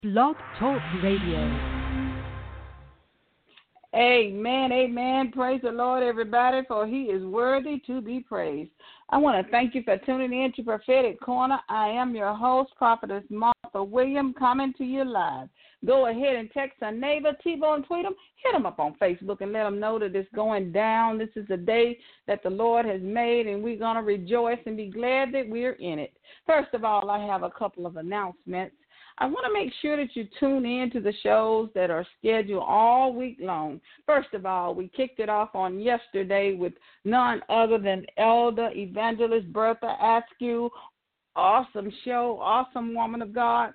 Blog Talk Radio. Amen, amen. Praise the Lord, everybody, for he is worthy to be praised. I want to thank you for tuning in to Prophetic Corner. I am your host, Prophetess Martha Williams, coming to you live. Go ahead and text a neighbor, T-Bone, tweet them, hit them up on Facebook and let them know that it's going down. This is the day that the Lord has made, and we're going to rejoice and be glad that we're in it. First of all, I have a couple of announcements. I want to make sure that you tune in to the shows that are scheduled all week long. First of all, we kicked it off on yesterday with none other than Elder Evangelist Bertha Askew. Awesome show, awesome woman of God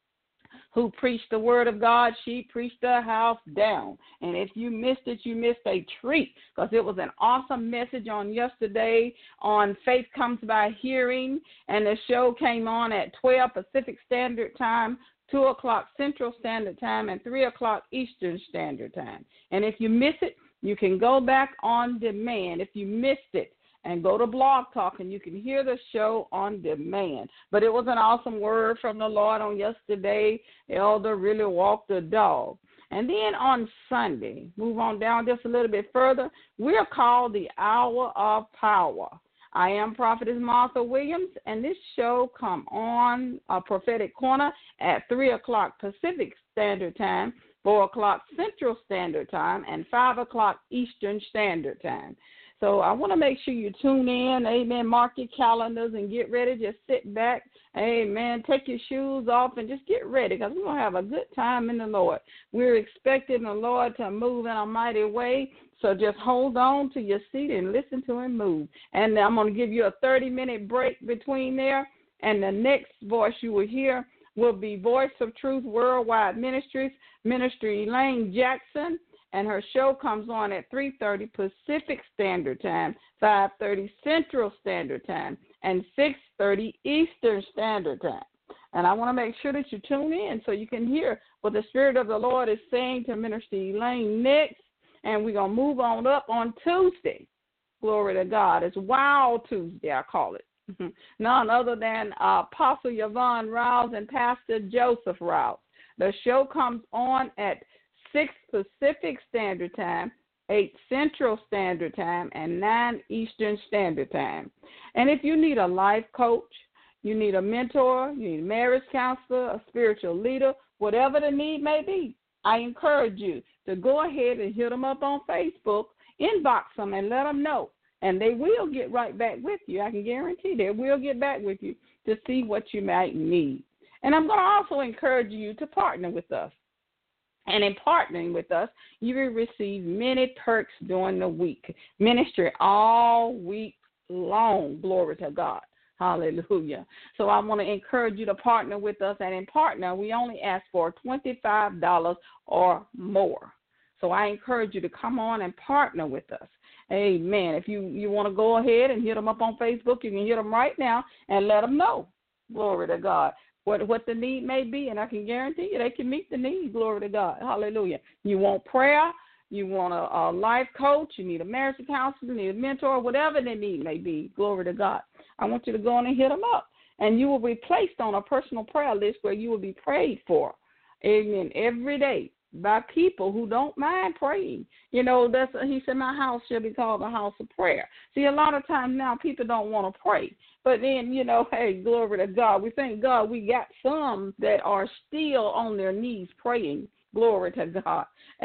who preached the word of God. She preached the house down. And if you missed it, you missed a treat, because it was an awesome message on yesterday on Faith Comes by Hearing. And the show came on at 12 Pacific Standard Time, 2 o'clock Central Standard Time, and 3 o'clock Eastern Standard Time. And if you miss it, you can go back on demand if you missed it, and go to Blog Talk, and you can hear the show on demand. But it was an awesome word from the Lord on yesterday. Elder really walked the dog. And then on Sunday, move on down just a little bit further, we're called the Hour of Power. I am Prophetess Martha Williams, and this show come on Prophetic Corner at 3 o'clock Pacific Standard Time, 4 o'clock Central Standard Time, and 5 o'clock Eastern Standard Time. So I want to make sure you tune in, amen, mark your calendars and get ready. Just sit back, amen, take your shoes off and just get ready, because we're going to have a good time in the Lord. We're expecting the Lord to move in a mighty way, so just hold on to your seat and listen to him move. And I'm going to give you a 30-minute break between there, and the next voice you will hear will be Voice of Truth Worldwide Ministries, Minister Elaine Jackson. And her show comes on at 3:30 Pacific Standard Time, 5:30 Central Standard Time, and 6:30 Eastern Standard Time. And I want to make sure that you tune in so you can hear what the Spirit of the Lord is saying to Minister Elaine next. And we're going to move on up on Tuesday. Glory to God. It's Wild Tuesday, I call it. None other than Apostle Yvonne Rouse and Pastor Joseph Rouse. The show comes on at 6 Pacific Standard Time, 8 Central Standard Time, and 9 Eastern Standard Time. And if you need a life coach, you need a mentor, you need a marriage counselor, a spiritual leader, whatever the need may be, I encourage you to go ahead and hit them up on Facebook, inbox them, and let them know. And they will get right back with you. I can guarantee they will get back with you to see what you might need. And I'm going to also encourage you to partner with us. And in partnering with us, you will receive many perks during the week. Ministry all week long. Glory to God. Hallelujah. So I want to encourage you to partner with us. And in partner, we only ask for $25 or more. So I encourage you to come on and partner with us. Amen. If you want to go ahead and hit them up on Facebook, you can hit them right now and let them know. Glory to God. What the need may be, and I can guarantee you they can meet the need. Glory to God. Hallelujah. You want prayer, you want a life coach, you need a marriage counselor, you need a mentor, whatever the need may be. Glory to God. I want you to go on and hit them up, and you will be placed on a personal prayer list where you will be prayed for. Amen. Every day by people who don't mind praying. You know, he said, my house shall be called a house of prayer. See, a lot of times now people don't want to pray. But then, you know, hey, glory to God. We thank God we got some that are still on their knees praying. Glory to God.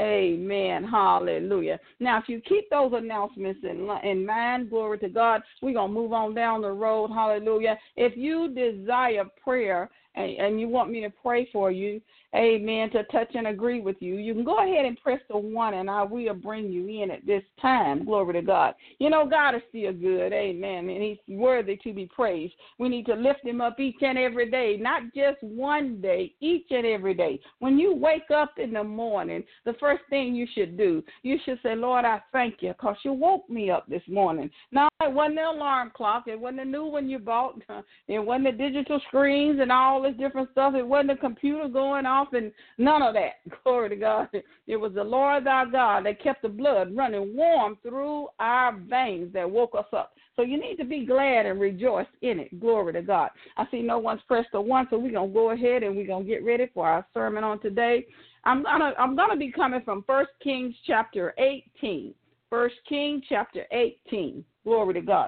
Amen. Hallelujah. Now, if you keep those announcements in mind, glory to God, we're going to move on down the road. Hallelujah. If you desire prayer and you want me to pray for you, amen, to touch and agree with you, you can go ahead and press the 1, and I will bring you in at this time. Glory to God. You know, God is still good, amen, and he's worthy to be praised. We need to lift him up each and every day, not just one day, each and every day. When you wake up in the morning, the first thing you should do, you should say, Lord, I thank you because you woke me up this morning. Now, it wasn't the alarm clock. It wasn't the new one you bought. It wasn't the digital screens and all this different stuff. It wasn't a computer going off and none of that. Glory to God. It was the Lord our God that kept the blood running warm through our veins that woke us up. So you need to be glad and rejoice in it. Glory to God. I see no one's pressed the one, so we're going to go ahead and we're going to get ready for our sermon on today. I'm gonna be coming from 1 Kings chapter 18. 1 Kings chapter 18. Glory to God.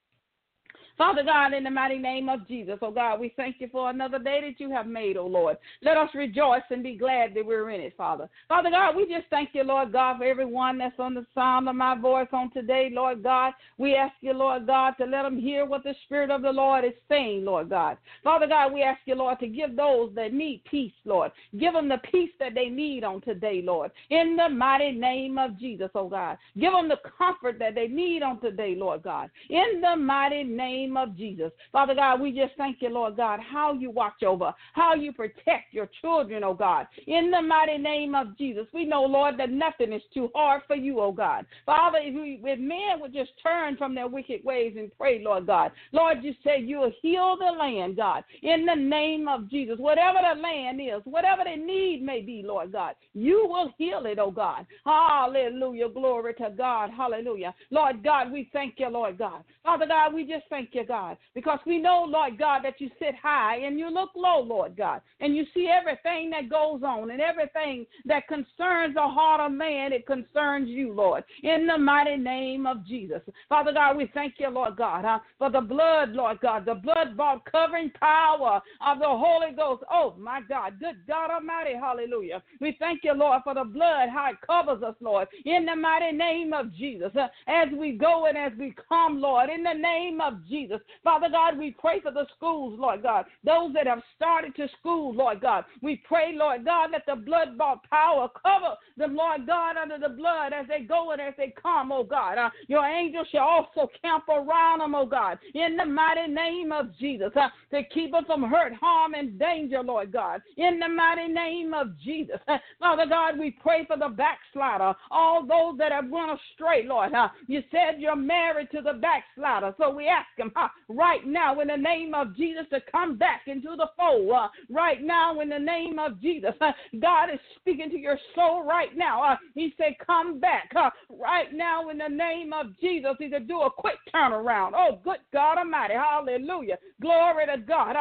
Father God, in the mighty name of Jesus, oh God, we thank you for another day that you have made, oh Lord. Let us rejoice and be glad that we're in it, Father. Father God, we just thank you, Lord God, for everyone that's on the sound of my voice on today, Lord God. We ask you, Lord God, to let them hear what the Spirit of the Lord is saying, Lord God. Father God, we ask you, Lord, to give those that need peace, Lord. Give them the peace that they need on today, Lord. In the mighty name of Jesus, oh God. Give them the comfort that they need on today, Lord God. In the mighty name of Jesus. Father God, we just thank you, Lord God, how you watch over, how you protect your children, oh God. In the mighty name of Jesus, we know, Lord, that nothing is too hard for you, oh God. Father, if men would just turn from their wicked ways and pray, Lord God. Lord, you say you'll heal the land, God. In the name of Jesus, whatever the land is, whatever the need may be, Lord God, you will heal it, oh God. Hallelujah. Glory to God. Hallelujah. Lord God, we thank you, Lord God. Father God, we just thank you, God, because we know, Lord God, that you sit high and you look low, Lord God, and you see everything that goes on and everything that concerns the heart of man, it concerns you, Lord, in the mighty name of Jesus. Father God, we thank you, Lord God, for the blood, Lord God, the blood-bought covering power of the Holy Ghost. Oh, my God, good God Almighty, hallelujah. We thank you, Lord, for the blood, how it covers us, Lord, in the mighty name of Jesus, as we go and as we come, Lord, in the name of Jesus. Father God, we pray for the schools, Lord God, those that have started to school, Lord God. We pray, Lord God, that the blood-bought power cover them, Lord God, under the blood as they go and as they come, oh God. Your angels shall also camp around them, oh God, in the mighty name of Jesus, to keep them from hurt, harm, and danger, Lord God, in the mighty name of Jesus. Father God, we pray for the backslider, all those that have run astray, Lord. You said you're married to the backslider, so we ask him right now in the name of Jesus to come back into the fold. Right now in the name of Jesus, God is speaking to your soul right now. He said, come back. Right now in the name of Jesus, he said, do a quick turnaround. Oh, good God Almighty. Hallelujah. Glory to God.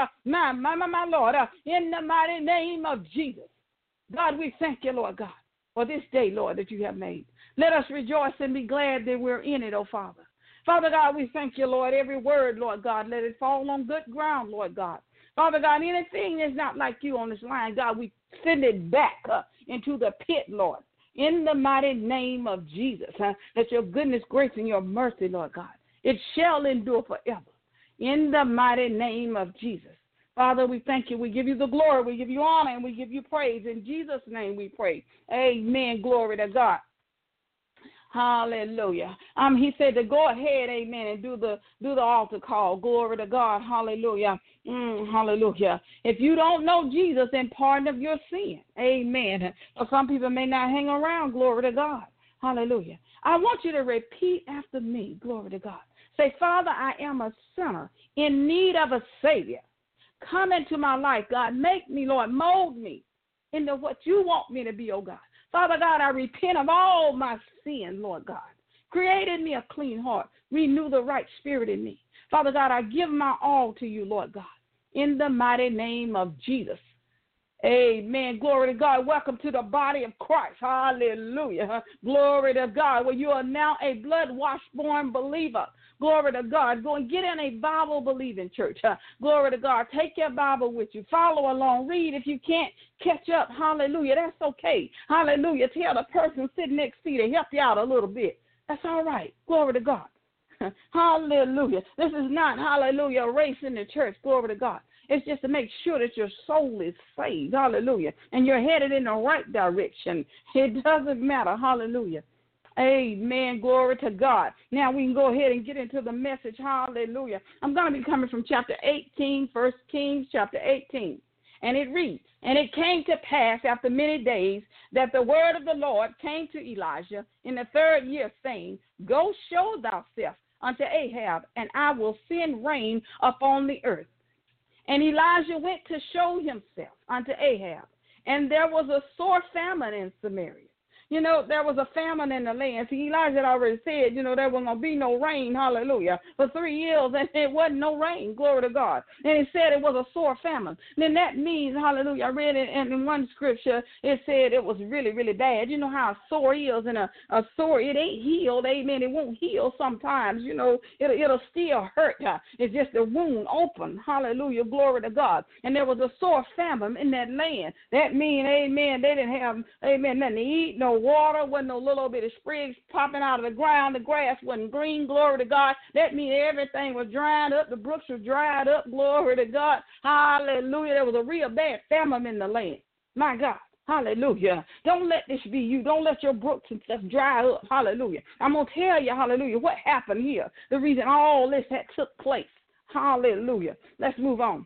My Lord, in the mighty name of Jesus. God, we thank you, Lord God, for this day, Lord, that you have made. Let us rejoice and be glad that we're in it, oh Father. Father God, we thank you, Lord. Every word, Lord God, let it fall on good ground, Lord God. Father God, anything that's not like you on this line, God, we send it back into the pit, Lord. In the mighty name of Jesus, that your goodness, grace, and your mercy, Lord God, it shall endure forever. In the mighty name of Jesus. Father, we thank you. We give you the glory. We give you honor, and we give you praise. In Jesus' name we pray. Amen. Glory to God. Hallelujah. He said to go ahead, amen, and do the altar call. Glory to God. Hallelujah. Hallelujah. If you don't know Jesus, then pardon of your sin. Amen. Or some people may not hang around. Glory to God. Hallelujah. I want you to repeat after me. Glory to God. Say, Father, I am a sinner in need of a Savior. Come into my life, God. Make me, Lord. Mold me into what you want me to be, oh God. Father God, I repent of all my sin, Lord God. Create in me a clean heart. Renew the right spirit in me. Father God, I give my all to you, Lord God, in the mighty name of Jesus. Amen. Glory to God. Welcome to the body of Christ. Hallelujah. Glory to God. Well, you are now a blood-washed born believer. Glory to God. Go and get in a Bible-believing church. Glory to God. Take your Bible with you. Follow along. Read if you can't catch up. Hallelujah. That's okay. Hallelujah. Tell the person sitting next to you to help you out a little bit. That's all right. Glory to God. Hallelujah. This is not, hallelujah, a race in the church. Glory to God. It's just to make sure that your soul is saved. Hallelujah. And you're headed in the right direction. It doesn't matter. Hallelujah. Amen. Glory to God. Now we can go ahead and get into the message. Hallelujah. I'm going to be coming from chapter 18, 1 Kings chapter 18. And it reads, and it came to pass after many days that the word of the Lord came to Elijah in the 3rd year, saying, go show thyself unto Ahab, and I will send rain upon the earth. And Elijah went to show himself unto Ahab, and there was a sore famine in Samaria. You know, there was a famine in the land. See, Elijah had already said, you know, there was going to be no rain, hallelujah, for 3 years, and it wasn't no rain, glory to God. And he said it was a sore famine. Then that means, hallelujah, I read it in one scripture, it said it was really, really bad. You know how a sore is, and a sore, it ain't healed, amen. It won't heal sometimes, you know, it'll still hurt. It's just a wound open, hallelujah, glory to God. And there was a sore famine in that land. That means, amen, they didn't have, amen, nothing to eat, no water, wasn't no little bit of sprigs popping out of the ground, the grass wasn't green, glory to God. That means everything was dried up, the brooks were dried up, glory to God, hallelujah. There was a real bad famine in the land, my God. Hallelujah. Don't let this be you. Don't let your brooks and stuff dry up. Hallelujah. I'm going to tell you, hallelujah, what happened here. The reason all this had took place. Hallelujah. Let's move on.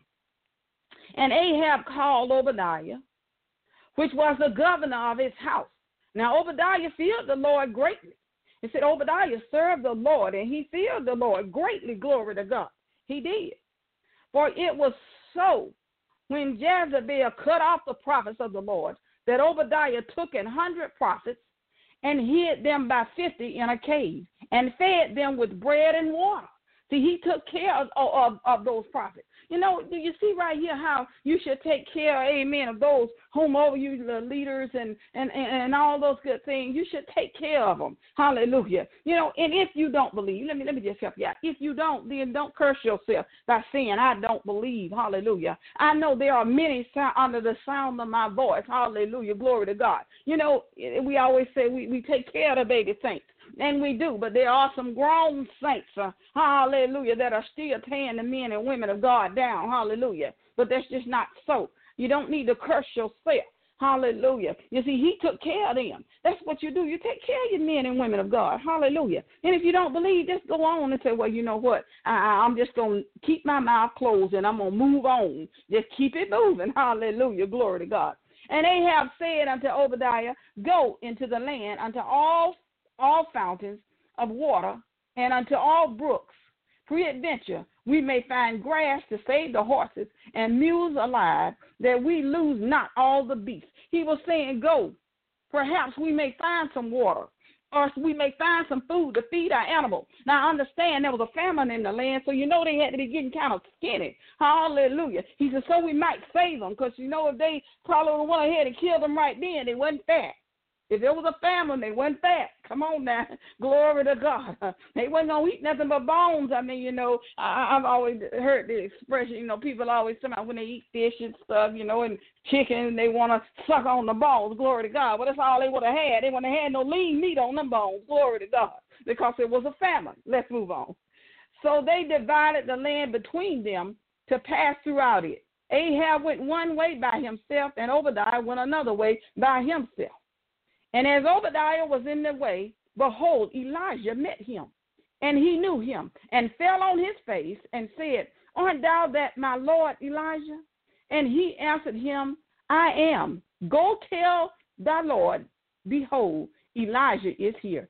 And Ahab called Obadiah, which was the governor of his house. Now, Obadiah feared the Lord greatly. It said Obadiah served the Lord, and he feared the Lord greatly, glory to God. He did. For it was so when Jezebel cut off the prophets of the Lord that Obadiah took 100 prophets and hid them by 50 in a cave and fed them with bread and water. See, he took care of those prophets. You know, do you see right here how you should take care, amen, of those whom over you, the leaders and all those good things? You should take care of them. Hallelujah. You know, and if you don't believe, let me just help you out. If you don't, then don't curse yourself by saying, I don't believe. Hallelujah. I know there are many under the sound of my voice. Hallelujah. Glory to God. You know, we always say we take care of the baby saints. And we do, but there are some grown saints, hallelujah, that are still tearing the men and women of God down, hallelujah. But that's just not so. You don't need to curse yourself, hallelujah. You see, he took care of them. That's what you do. You take care of your men and women of God, hallelujah. And if you don't believe, just go on and say, well, you know what, I'm just going to keep my mouth closed and I'm going to move on. Just keep it moving, hallelujah, glory to God. And Ahab said unto Obadiah, go into the land unto all fountains of water and unto all brooks. Peradventure, we may find grass to save the horses and mules alive, that we lose not all the beasts. He was saying, go. Perhaps we may find some water, or we may find some food to feed our animals. Now, understand there was a famine in the land, so you know they had to be getting kind of skinny. Hallelujah. He said, so we might save them, because you know if they probably went ahead and killed them right then, they wasn't fat. If there was a famine, they wasn't fat. Come on now. Glory to God. They wasn't going to eat nothing but bones. I mean, you know, I've always heard the expression, you know, people always say when they eat fish and stuff, you know, and chicken, they want to suck on the bones. Glory to God. Well, that's all they would have had. They wouldn't have had no lean meat on them bones. Glory to God. Because it was a famine. Let's move on. So they divided the land between them to pass throughout it. Ahab went one way by himself, and Obadiah went another way by himself. And as Obadiah was in the way, behold, Elijah met him, and he knew him, and fell on his face, and said, art thou that my Lord Elijah? And he answered him, I am. Go tell thy Lord, behold, Elijah is here.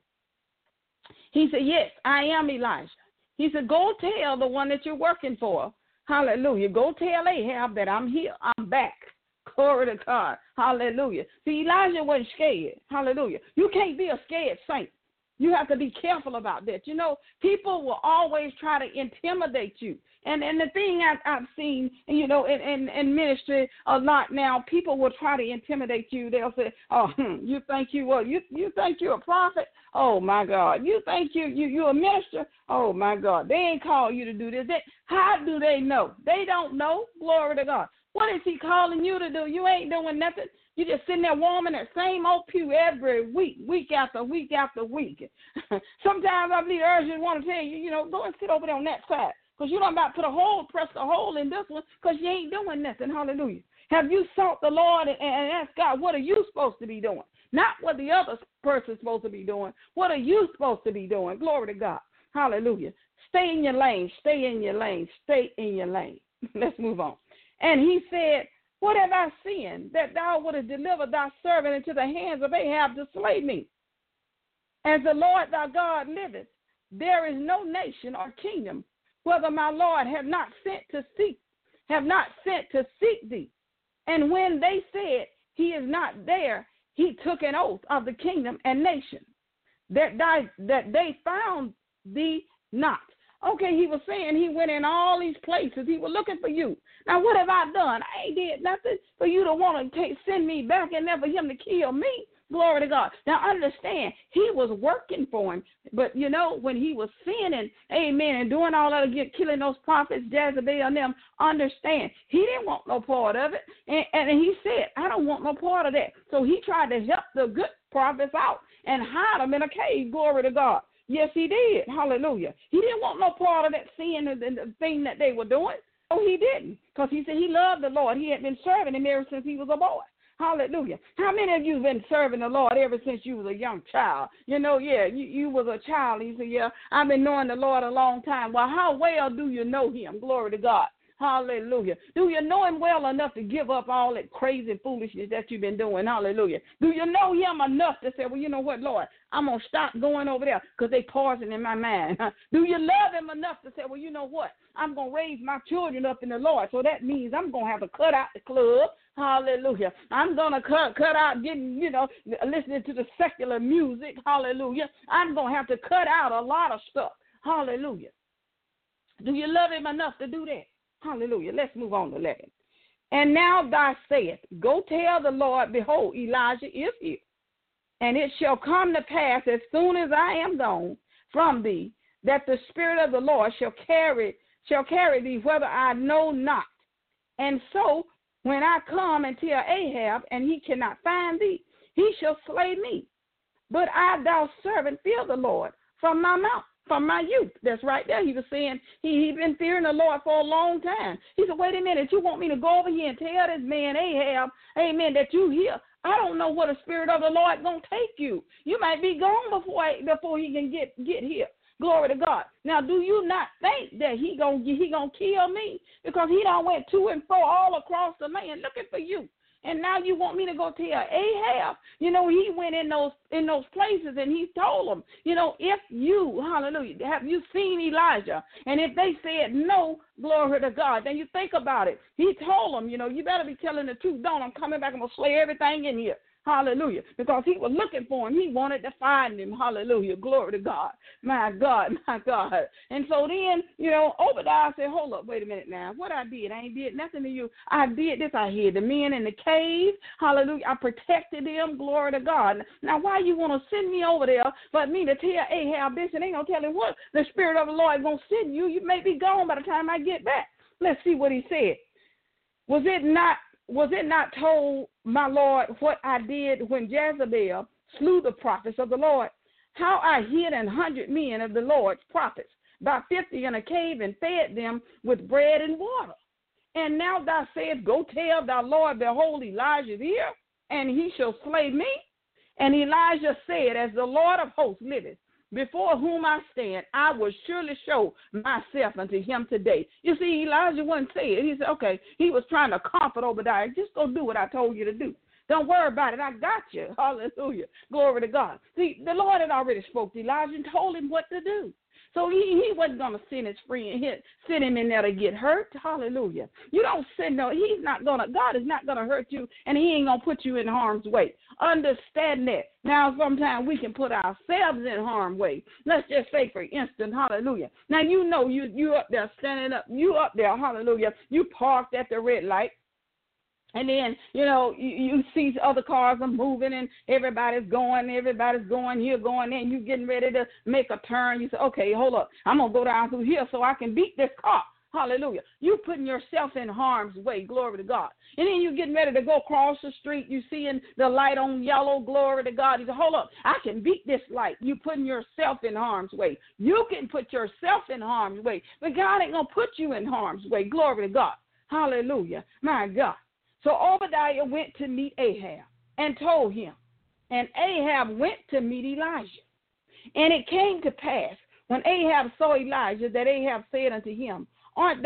He said, yes, I am Elijah. He said, go tell the one that you're working for. Hallelujah. Go tell Ahab that I'm here. I'm back. Glory to God. Hallelujah. See, Elijah wasn't scared. Hallelujah. You can't be a scared saint. You have to be careful about that. You know, people will always try to intimidate you. And the thing I've seen, you know, in ministry a lot now, people will try to intimidate you. They'll say, oh, you think you think you're a prophet? Oh, my God. You think you're a minister? Oh, my God. They ain't called you to do this. How do they know? They don't know. Glory to God. What is he calling you to do? You ain't doing nothing. You just sitting there warming that same old pew every week, week after week after week. Sometimes I believe urgent want to tell you, you know, go and sit over there on that side. Because you don't about to press a hole in this one because you ain't doing nothing. Hallelujah. Have you sought the Lord and asked God, what are you supposed to be doing? Not what the other person's supposed to be doing. What are you supposed to be doing? Glory to God. Hallelujah. Stay in your lane. Stay in your lane. Stay in your lane. Let's move on. And he said, what have I sinned, that thou wouldest deliver thy servant into the hands of Ahab to slay me? As the Lord thy God liveth, there is no nation or kingdom, whether my Lord have not sent to seek have not sent to seek thee. And when they said, he is not there, he took an oath of the kingdom and nation that they found thee not. Okay, he was saying he went in all these places. He was looking for you. Now, what have I done? I ain't did nothing for you to want to send me back and then for him to kill me. Glory to God. Now, understand, he was working for him. But, you know, when he was sinning, amen, and doing all that, killing those prophets, Jezebel and them, understand, he didn't want no part of it. And he said, I don't want no part of that. So he tried to help the good prophets out and hide them in a cave. Glory to God. Yes, he did. Hallelujah. He didn't want no part of that sin and the thing that they were doing. Oh, he didn't, because he said he loved the Lord. He had been serving him ever since he was a boy. Hallelujah. How many of you have been serving the Lord ever since you was a young child? You know, yeah, you was a child. He said, yeah, I've been knowing the Lord a long time. Well, how well do you know him? Glory to God. Hallelujah. Do you know him well enough to give up all that crazy foolishness that you've been doing? Hallelujah. Do you know him enough to say, well, you know what, Lord, I'm going to stop going over there because they poison in my mind. Do you love him enough to say, well, you know what, I'm going to raise my children up in the Lord. So that means I'm going to have to cut out the club. Hallelujah. I'm going to cut out getting, listening to the secular music. Hallelujah. I'm going to have to cut out a lot of stuff. Hallelujah. Do you love him enough to do that? Hallelujah. Let's move on to 11. And now thou sayest, go tell the Lord, behold, Elijah is here. And it shall come to pass as soon as I am gone from thee, that the Spirit of the Lord shall carry thee whither I know not. And so when I come and tell Ahab, and he cannot find thee, he shall slay me. But I, thou servant, fear the Lord from my mouth. From my youth. That's right there. He was saying he'd been fearing the Lord for a long time. He said, wait a minute, you want me to go over here and tell this man Ahab, amen, that you here? I don't know where the Spirit of the Lord going to take you. You might be gone before he can get here. Glory to God. Now, do you not think that he gonna kill me? Because he done went to and fro all across the land looking for you. And now you want me to go tell Ahab? He went in those places and he told them, if you, hallelujah, have you seen Elijah? And if they said no, glory to God, then you think about it. He told them, you better be telling the truth. Don't, I'm coming back. I'm going to slay everything in here. Hallelujah. Because he was looking for him. He wanted to find him. Hallelujah. Glory to God. My God, my God. And so then, Obadiah said, hold up, wait a minute now. What I ain't did nothing to you. I did this. I hid the men in the cave. Hallelujah. I protected them. Glory to God. Now, why you want to send me over there but me to tell Ahab this and ain't going to tell him what? The Spirit of the Lord is going to send you. You may be gone by the time I get back. Let's see what he said. Was it not told, my Lord, what I did when Jezebel slew the prophets of the Lord? How I hid 100 men of the Lord's prophets, by 50 in a cave, and fed them with bread and water. And now thou sayest, go tell thy Lord, behold, Elijah is here, and he shall slay me. And Elijah said, as the Lord of hosts liveth, before whom I stand, I will surely show myself unto him today. You see, Elijah wasn't saying. He said, okay, he was trying to comfort Obadiah. Just go do what I told you to do. Don't worry about it. I got you. Hallelujah. Glory to God. See, the Lord had already spoke to Elijah and told him what to do. So he wasn't going to send his friend, send him in there to get hurt. Hallelujah. You don't send God is not going to hurt you, and he ain't going to put you in harm's way. Understand that. Now, sometimes we can put ourselves in harm's way. Let's just say, for instance, hallelujah. Now, you up there standing up. You up there, hallelujah. You parked at the red light. And then, you see other cars are moving and everybody's going, you're going in, you're getting ready to make a turn. You say, okay, hold up. I'm going to go down through here so I can beat this car. Hallelujah. You putting yourself in harm's way. Glory to God. And then you're getting ready to go across the street. You seeing the light on yellow. Glory to God. You say, hold up. I can beat this light. You putting yourself in harm's way. You can put yourself in harm's way. But God ain't going to put you in harm's way. Glory to God. Hallelujah. My God. So Obadiah went to meet Ahab and told him, and Ahab went to meet Elijah. And it came to pass, when Ahab saw Elijah, that Ahab said unto him, Art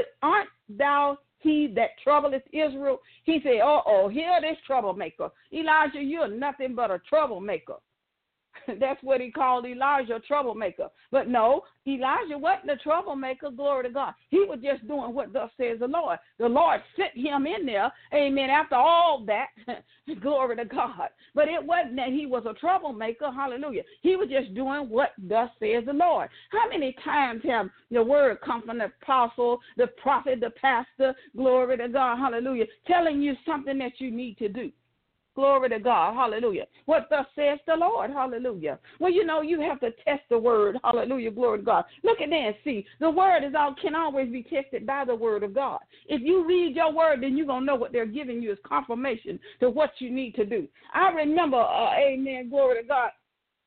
thou he that troubleth Israel? He said, here this troublemaker. Elijah, you're nothing but a troublemaker. That's what he called Elijah, a troublemaker. But no, Elijah wasn't a troublemaker, glory to God. He was just doing what thus says the Lord. The Lord sent him in there, amen, after all that, glory to God. But it wasn't that he was a troublemaker, hallelujah. He was just doing what thus says the Lord. How many times have the word come from the apostle, the prophet, the pastor, glory to God, hallelujah, telling you something that you need to do? Glory to God, hallelujah. What thus says the Lord, hallelujah. Well, you know, you have to test the word, hallelujah, glory to God. Look at that and see. The word can always be tested by the word of God. If you read your word, then you're going to know what they're giving you is confirmation to what you need to do. I remember, amen, glory to God,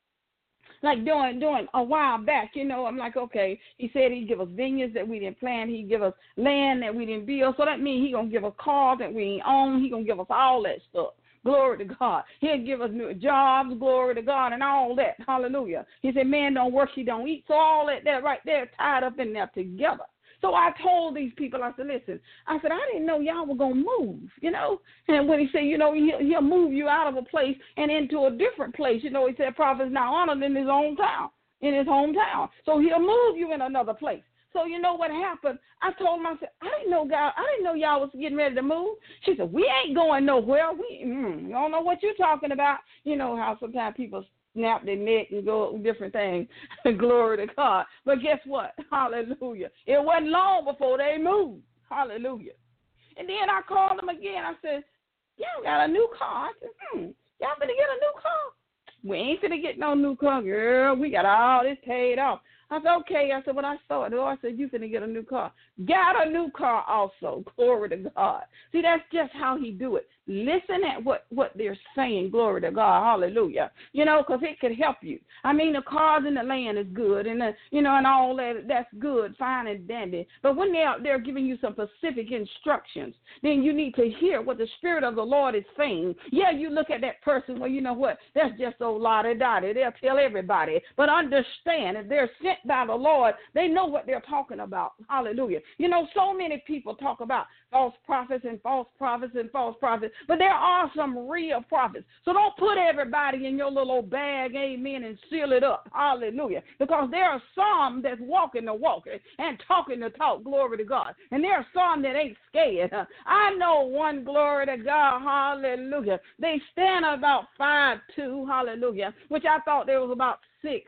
like doing a while back, you know, I'm like, okay, he said he'd give us vineyards that we didn't plant. He'd give us land that we didn't build. So that means he's going to give us cars that we ain't own. He's going to give us all that stuff. Glory to God. He'll give us new jobs, glory to God, and all that. Hallelujah. He said, man don't work, he don't eat. So all that right there tied up in there together. So I told these people, I said, listen, I didn't know y'all were going to move, you know. And when he said, you know, he'll move you out of a place and into a different place. You know, he said, prophet is now honored in his own town, in his hometown. So he'll move you in another place. So you know what happened? I told him, I said, I didn't know y'all was getting ready to move. She said, we ain't going nowhere. We don't know what you're talking about. You know how sometimes people snap their neck and go different things. Glory to God. But guess what? Hallelujah. It wasn't long before they moved. Hallelujah. And then I called them again. I said, y'all got a new car. I said, y'all finna get a new car? We ain't finna get no new car, girl. We got all this paid off. I said, okay. I said, when I saw it, the Lord said, you finna get a new car. Got a new car also. Glory to God. See, that's just how he do it. Listen at what they're saying. Glory to God. Hallelujah. You know, because it could help you. I mean, the cars and the land is good, and and all that. That's good, fine and dandy. But when they're giving you some specific instructions, then you need to hear what the Spirit of the Lord is saying. Yeah, you look at that person. Well, you know what? That's just so la-di-da-di. They'll tell everybody. But understand, if they're sent by the Lord, they know what they're talking about. Hallelujah. You know, so many people talk about false prophets and false prophets and false prophets, but there are some real prophets. So don't put everybody in your little bag, amen, and seal it up. Hallelujah. Because there are some that's walking the walk and talking the talk, glory to God. And there are some that ain't scared. I know one, glory to God, hallelujah. They stand about 5'2", hallelujah, which I thought there was about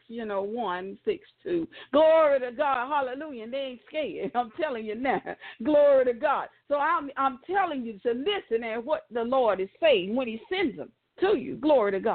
1, 6'2". Glory to God, hallelujah. And they ain't scared. I'm telling you now. Glory to God. So I'm telling you to listen at what the Lord is saying when he sends them to you. Glory to God.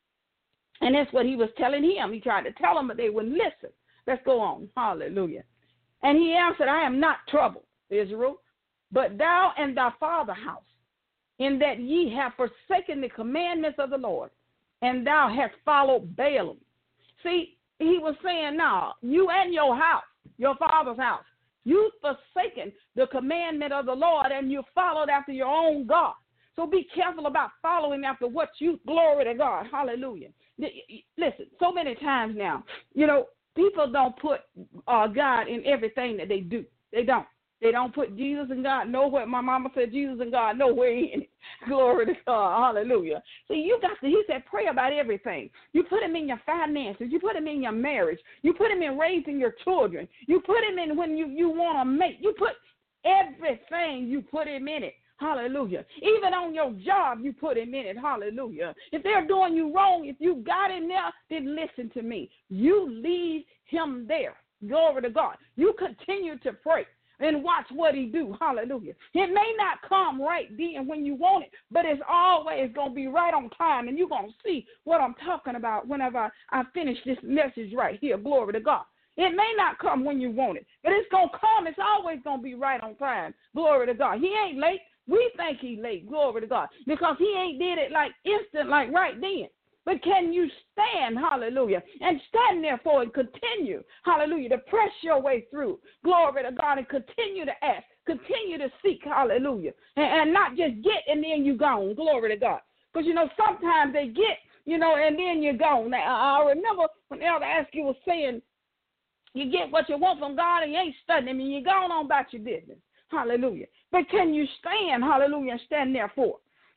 And that's what he was telling him. He tried to tell them, but they wouldn't listen. Let's go on. Hallelujah. And he answered, I am not troubled, Israel, but thou and thy father's house, in that ye have forsaken the commandments of the Lord, and thou hast followed Baalim. See, he was saying, now, you and your house, your father's house, you've forsaken the commandment of the Lord, and you followed after your own God. So be careful about following after what you, glory to God, hallelujah. Listen, so many times now, people don't put God in everything that they do. They don't. They don't put Jesus and God nowhere. My mama said Jesus and God nowhere in it. Glory to God. Hallelujah. See, he said, pray about everything. You put him in your finances. You put him in your marriage. You put him in raising your children. You put him in when you want to mate. You put everything, you put him in it. Hallelujah. Even on your job, you put him in it. Hallelujah. If they're doing you wrong, if you got him there, then listen to me. You leave him there. Glory to God. You continue to pray and watch what he do. Hallelujah. It may not come right then when you want it, but it's always going to be right on time, and you're going to see what I'm talking about whenever I finish this message right here. Glory to God. It may not come when you want it, but it's going to come. It's always going to be right on time. Glory to God. He ain't late. We think he's late. Glory to God. Because he ain't did it like instant, like right then. But can you stand, hallelujah, and stand there for and continue, hallelujah, to press your way through, glory to God, and continue to ask, continue to seek, hallelujah, and not just get and then you gone, glory to God. Because, sometimes they get, and then you're gone. Now, I remember when Elder Askew was saying, you get what you want from God and you ain't studying him and you're going on about your business, hallelujah. But can you stand, hallelujah, and stand there for it?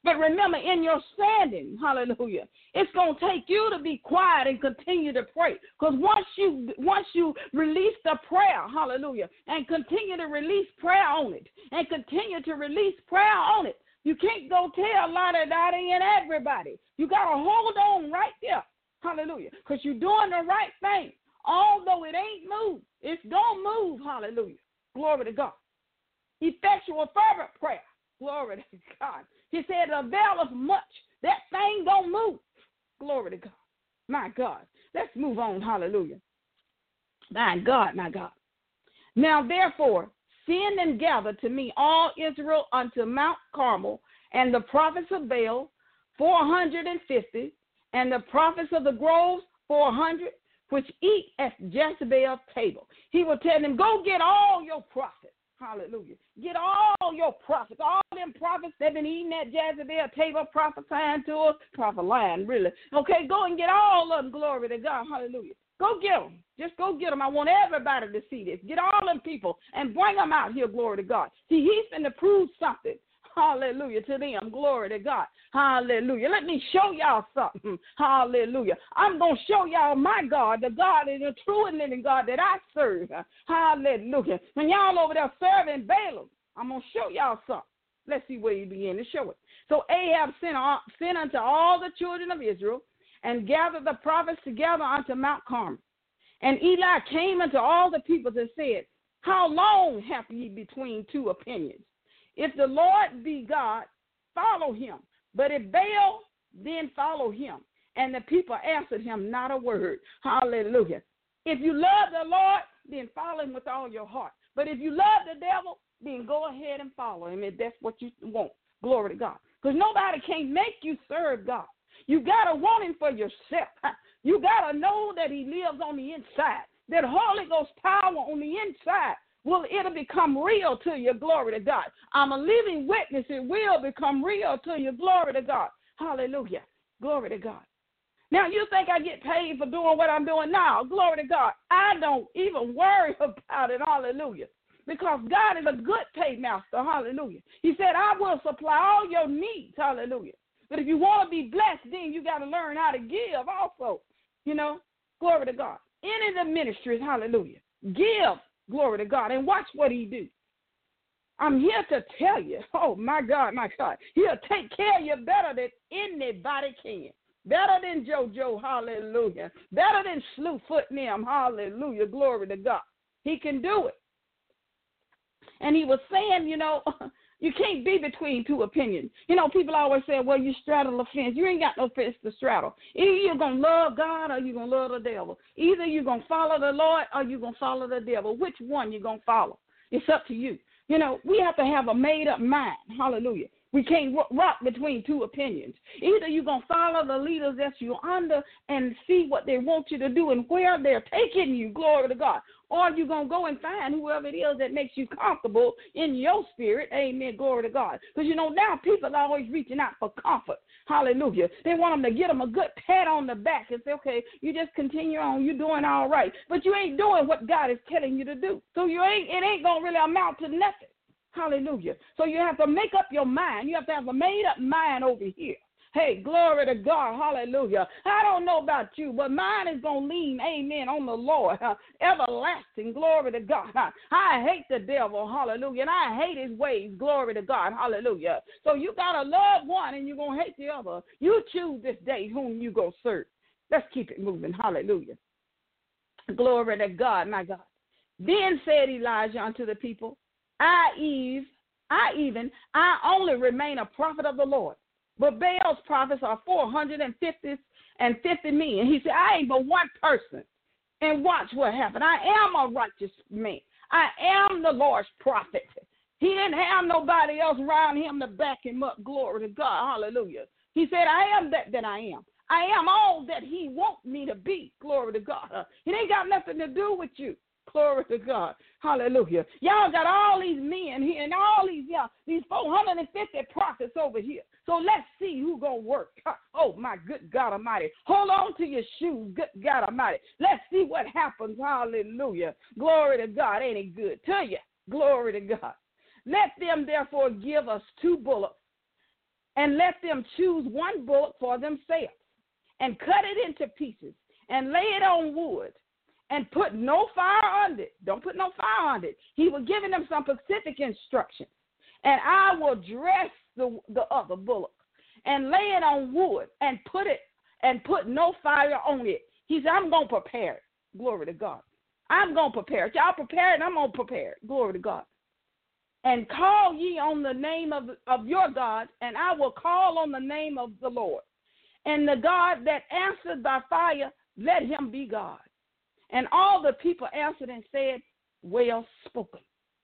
But remember, in your standing, hallelujah, it's going to take you to be quiet and continue to pray. Because once you release the prayer, hallelujah, and continue to release prayer on it, and continue to release prayer on it, you can't go tell la-da-da-da and everybody. You got to hold on right there, hallelujah, because you're doing the right thing. Although it ain't moved, it's going to move, hallelujah. Glory to God. Effectual fervent prayer. Glory to God. He said, avail us much. That thing don't move. Glory to God. My God. Let's move on. Hallelujah. My God, my God. Now, therefore, send and gather to me all Israel unto Mount Carmel, and the prophets of Baal, 450, and the prophets of the groves, 400, which eat at Jezebel's table. He will tell them, go get all your prophets. Hallelujah. Get all your prophets, all them prophets that been eating at Jezebel's table, prophesying to us, prophesying, really. Okay, go and get all of them, glory to God, hallelujah. Go get them. Just go get them. I want everybody to see this. Get all them people and bring them out here, glory to God. See, he's finna prove something. Hallelujah to them. Glory to God. Hallelujah. Let me show y'all something. Hallelujah. I'm going to show y'all my God, the God is the true and living God that I serve. Hallelujah. When y'all over there serving Balaam, I'm going to show y'all something. Let's see where you begin to show it. So Ahab sent unto all the children of Israel and gathered the prophets together unto Mount Carmel. And Eli came unto all the people and said, how long have ye between two opinions? If the Lord be God, follow him. But if Baal, then follow him. And the people answered him not a word. Hallelujah. If you love the Lord, then follow him with all your heart. But if you love the devil, then go ahead and follow him if that's what you want. Glory to God. Because nobody can make you serve God. You got to want him for yourself. You got to know that he lives on the inside. That Holy Ghost power on the inside. Well, it'll become real to you, glory to God. I'm a living witness. It will become real to you, glory to God. Hallelujah. Glory to God. Now, you think I get paid for doing what I'm doing now? Glory to God. I don't even worry about it, hallelujah, because God is a good paymaster, hallelujah. He said, I will supply all your needs, hallelujah. But if you want to be blessed, then you got to learn how to give also, glory to God. Any of the ministries, hallelujah, give. Glory to God. And watch what he do. I'm here to tell you, oh, my God, he'll take care of you better than anybody can. Better than JoJo, hallelujah. Better than Slewfoot and them, hallelujah. Glory to God. He can do it. And he was saying, you can't be between two opinions. People always say, well, you straddle a fence. You ain't got no fence to straddle. Either you're going to love God or you're going to love the devil. Either you're going to follow the Lord or you're going to follow the devil. Which one you're going to follow? It's up to you. We have to have a made-up mind. Hallelujah. We can't rock between two opinions. Either you're going to follow the leaders that you're under and see what they want you to do and where they're taking you, glory to God, or you're going to go and find whoever it is that makes you comfortable in your spirit, amen, glory to God. Because, now people are always reaching out for comfort, hallelujah. They want them to get them a good pat on the back and say, okay, you just continue on, you're doing all right. But you ain't doing what God is telling you to do. So it ain't going to really amount to nothing. Hallelujah. So you have to make up your mind. You have to have a made-up mind over here. Hey, glory to God. Hallelujah. I don't know about you, but mine is going to lean, amen, on the Lord. Everlasting. Glory to God. I hate the devil. Hallelujah. And I hate his ways. Glory to God. Hallelujah. So you got to love one and you're going to hate the other. You choose this day whom you go serve. Let's keep it moving. Hallelujah. Glory to God, my God. Then said Elijah unto the people, I only remain a prophet of the Lord. But Baal's prophets are 450 and 50 men. He said, I ain't but one person. And watch what happened. I am a righteous man. I am the Lord's prophet. He didn't have nobody else around him to back him up. Glory to God. Hallelujah. He said, I am that I am. I am all that he wants me to be. Glory to God. It ain't got nothing to do with you. Glory to God. Hallelujah. Y'all got all these men here and all these 450 prophets over here. So let's see who's going to work. Oh, my good God Almighty. Hold on to your shoes, good God Almighty. Let's see what happens. Hallelujah. Glory to God. Ain't it good to you? Glory to God. Let them therefore give us 2 bullocks and let them choose one bullock for themselves, and cut it into pieces, and lay it on wood, and put no fire on it. Don't put no fire on it. He was giving them some specific instructions. And I will dress the other bullock and lay it on wood and put no fire on it. He said, I'm going to prepare it. Glory to God. I'm going to prepare it. Y'all prepare it, I'm going to prepare it. Glory to God. And call ye on the name of your God, and I will call on the name of the Lord. And the God that answered by fire, let him be God. And all the people answered and said, well spoken.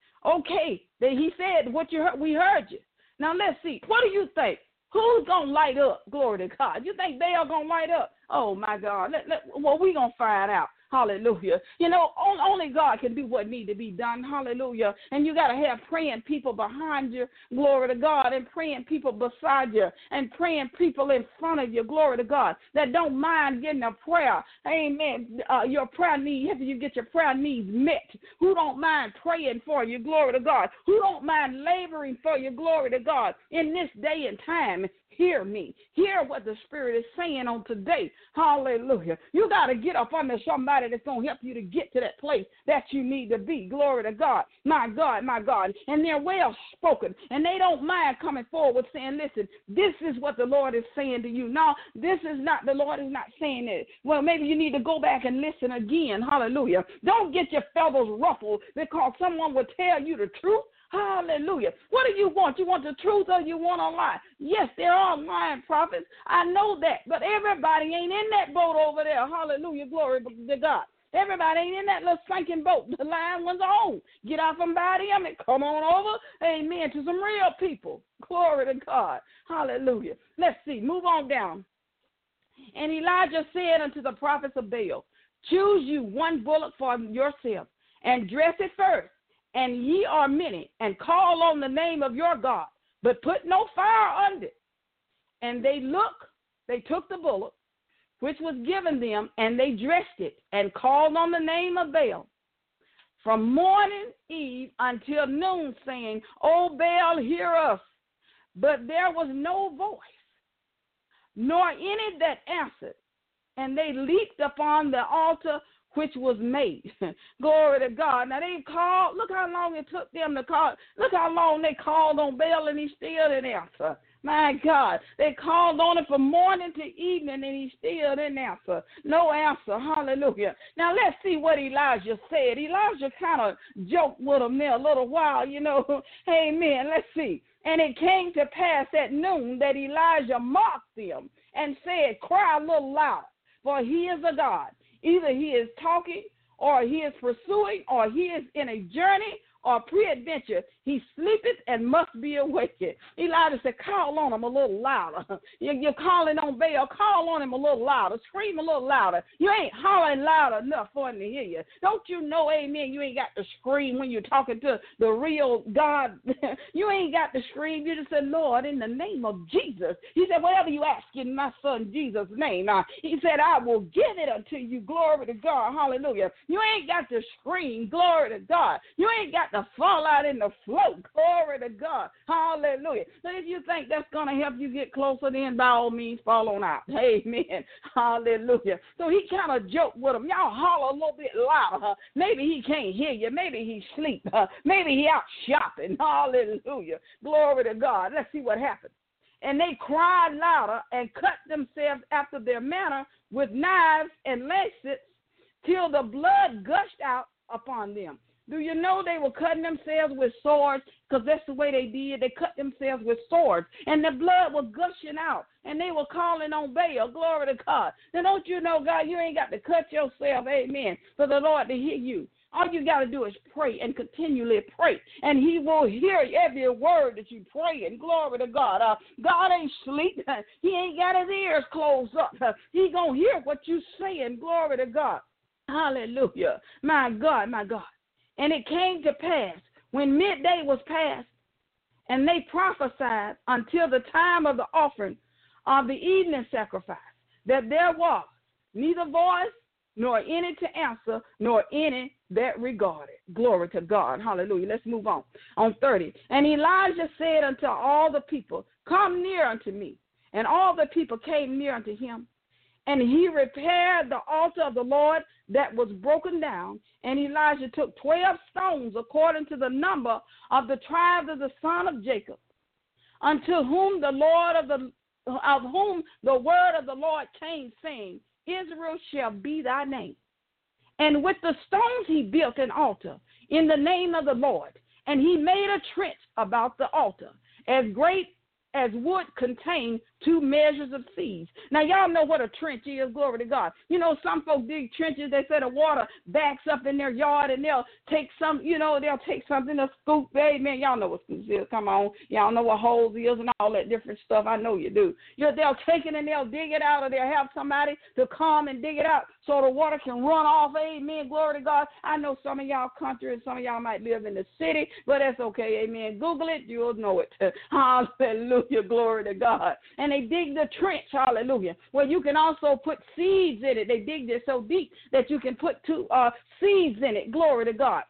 Okay, then he said, what you heard, we heard you. Now let's see. What do you think? Who's going to light up? Glory to God. You think they are going to light up? Oh, my God. Well, we're going to find out. Hallelujah. You know, only God can do what needs to be done. Hallelujah. And you got to have praying people behind you. Glory to God. And praying people beside you. And praying people in front of you. Glory to God. That don't mind getting a prayer. Amen. Your prayer needs, after you get your prayer needs met. Who don't mind praying for you? Glory to God. Who don't mind laboring for you? Glory to God. In this day and time. Hear me. Hear what the Spirit is saying on today. Hallelujah. You got to get up under somebody that's going to help you to get to that place that you need to be. Glory to God. My God, my God. And they're well spoken. And they don't mind coming forward saying, listen, this is what the Lord is saying to you. No, this is not, the Lord is not saying it. Well, maybe you need to go back and listen again. Hallelujah. Don't get your feathers ruffled because someone will tell you the truth. Hallelujah. What do you want? You want the truth or you want a lie? Yes, there are lying prophets. I know that. But everybody ain't in that boat over there. Hallelujah. Glory to God. Everybody ain't in that little sinking boat. The lying ones are on. Get off from by them and come on over. Amen. To some real people. Glory to God. Hallelujah. Let's see. Move on down. And Elijah said unto the prophets of Baal, choose you one bullock for yourself and dress it first. And ye are many, and call on the name of your God, but put no fire under it. And they took the bullock, which was given them, and they dressed it, and called on the name of Baal. From morning eve until noon, saying, O Baal, hear us. But there was no voice, nor any that answered. And they leaped upon the altar which was made. Glory to God. Now they called, look how long it took them to call. Look how long they called on Baal and he still didn't answer. My God. They called on him from morning to evening and he still didn't answer. No answer. Hallelujah. Now let's see what Elijah said. Elijah kind of joked with them there a little while, you know. Amen. Let's see. And it came to pass at noon that Elijah mocked them and said, cry a little louder, for he is a God. Either he is talking, or he is pursuing, or he is in a journey, or peradventure, he sleepeth and must be awakened. Elijah said, call on him a little louder. You're calling on Baal, call on him a little louder. Scream a little louder. You ain't hollering loud enough for him to hear you. Don't you know, amen, you ain't got to scream when you're talking to the real God. You ain't got to scream. You just said, Lord, in the name of Jesus. He said, whatever you ask in my son Jesus' name. He said, I will give it unto you. Glory to God. Hallelujah. You ain't got to scream. Glory to God. You ain't got to fall out in the float. Glory to God. Hallelujah. So if you think that's going to help you get closer, then by all means, fall on out. Amen. Hallelujah. So he kind of joked with him. Y'all holler a little bit louder. Maybe he can't hear you. Maybe he's asleep. Maybe he out shopping. Hallelujah. Glory to God. Let's see what happened. And they cried louder and cut themselves after their manner with knives and lancets till the blood gushed out upon them. Do you know they were cutting themselves with swords? Because that's the way they did. They cut themselves with swords. And the blood was gushing out. And they were calling on Baal. Glory to God. Now, don't you know, God, you ain't got to cut yourself, amen, for the Lord to hear you. All you got to do is pray and continually pray. And he will hear every word that you pray. And glory to God. God ain't asleep. He ain't got his ears closed up. He going to hear what you saying. Glory to God. Hallelujah. My God, my God. And it came to pass, when midday was past, and they prophesied until the time of the offering of the evening sacrifice, that there was neither voice nor any to answer, nor any that regarded. Glory to God. Hallelujah. Let's move on. On 30. And Elijah said unto all the people, come near unto me. And all the people came near unto him. And he repaired the altar of the Lord that was broken down. And Elijah took 12 stones according to the number of the tribes of the son of Jacob, unto whom the word of the Lord came, saying, Israel shall be thy name. And with the stones he built an altar in the name of the Lord. And he made a trench about the altar, as great as would contain 2 measures of seeds. Now, y'all know what a trench is, glory to God. You know, some folks dig trenches, they say the water backs up in their yard, and they'll take something to scoop. Amen. Y'all know what scoops is. Come on. Y'all know what holes is and all that different stuff. I know you do. They'll take it and they'll dig it out, or they'll have somebody to come and dig it out so the water can run off. Amen. Glory to God. I know some of y'all country and some of y'all might live in the city, but that's okay. Amen. Google it. You'll know it. Hallelujah. Glory to God. And they dig the trench. Hallelujah. Well, you can also put seeds in it. They dig it so deep that you can put 2 seeds in it. Glory to God.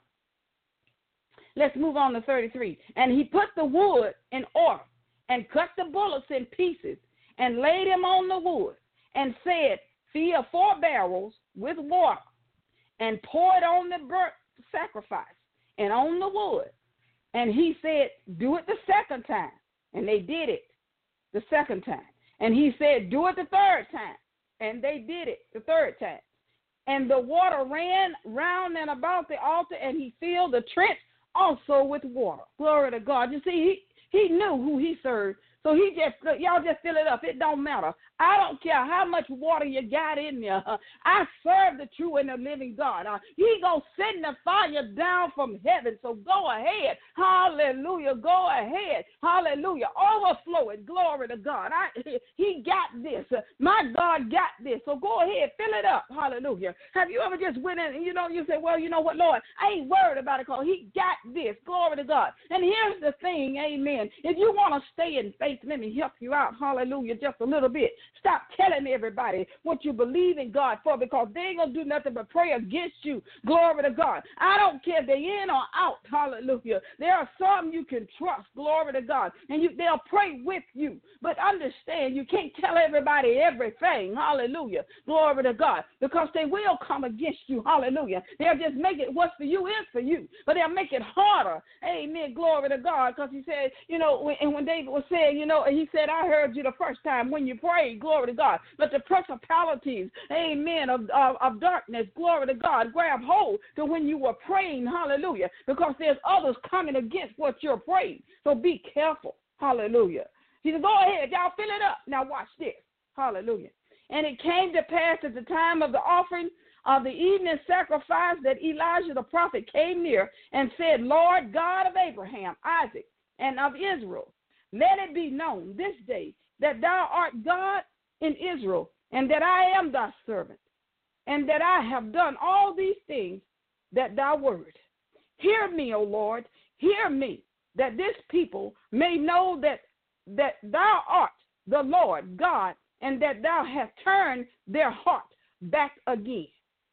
Let's move on to 33. And he put the wood in order and cut the bullocks in pieces and laid them on the wood and said, fill 4 barrels with water and pour it on the burnt sacrifice and on the wood. And he said, do it the second time. And they did it the second time. And he said, do it the third time. And they did it the third time. And the water ran round and about the altar, and he filled the trench also with water. Glory to God. You see, he knew who he served. So y'all just fill it up. It don't matter. I don't care how much water you got in there. I serve the true and the living God. He going to send the fire down from heaven. So go ahead. Hallelujah. Go ahead. Hallelujah. Overflow it. Glory to God. He got this. My God got this. So go ahead. Fill it up. Hallelujah. Have you ever just went in and you say, well, you know what, Lord, I ain't worried about it because he got this. Glory to God. And here's the thing. Amen. If you want to stay in faith, let me help you out. Hallelujah. Just a little bit. Stop telling everybody what you believe in God for, because they ain't going to do nothing but pray against you. Glory to God. I don't care if they're in or out. Hallelujah. There are some you can trust. Glory to God. And they'll pray with you. But understand, you can't tell everybody everything. Hallelujah. Glory to God. Because they will come against you. Hallelujah. They'll just make it what's for you is for you. But they'll make it harder. Amen. Glory to God. Because he said, when David was saying, he said, I heard you the first time when you prayed, glory to God. But the principalities, amen, of darkness, glory to God, grab hold to when you were praying, hallelujah, because there's others coming against what you're praying. So be careful, hallelujah. He said, go ahead, y'all fill it up. Now watch this, hallelujah. And it came to pass at the time of the offering of the evening sacrifice that Elijah the prophet came near and said, Lord God of Abraham, Isaac, and of Israel, let it be known this day that thou art God in Israel, and that I am thy servant, and that I have done all these things that thou word. Hear me, O Lord, hear me, that this people may know that thou art the Lord God, and that thou hast turned their heart back again.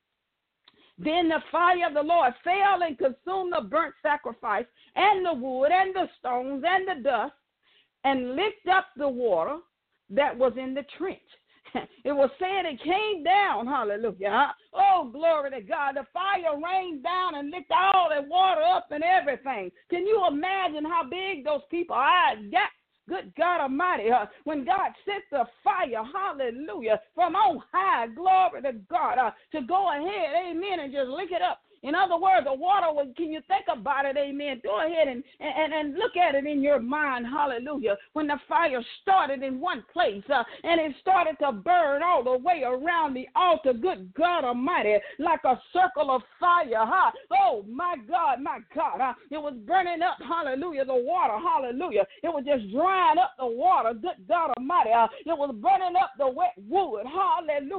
Then the fire of the Lord fell and consumed the burnt sacrifice, and the wood, and the stones, and the dust, and licked up the water that was in the trench. It was said it came down, hallelujah. Oh, glory to God. The fire rained down and licked all that water up and everything. Can you imagine how big those people are? Good God Almighty, when God sent the fire, hallelujah, from on high, glory to God, to go ahead, amen, and just lick it up. In other words, the water, can you think about it, amen? Go ahead and look at it in your mind, hallelujah. When the fire started in one place and it started to burn all the way around the altar, good God Almighty, like a circle of fire, Oh, my God, it was burning up, hallelujah, the water, hallelujah. It was just drying up the water, good God Almighty. It was burning up the wet wood, hallelujah.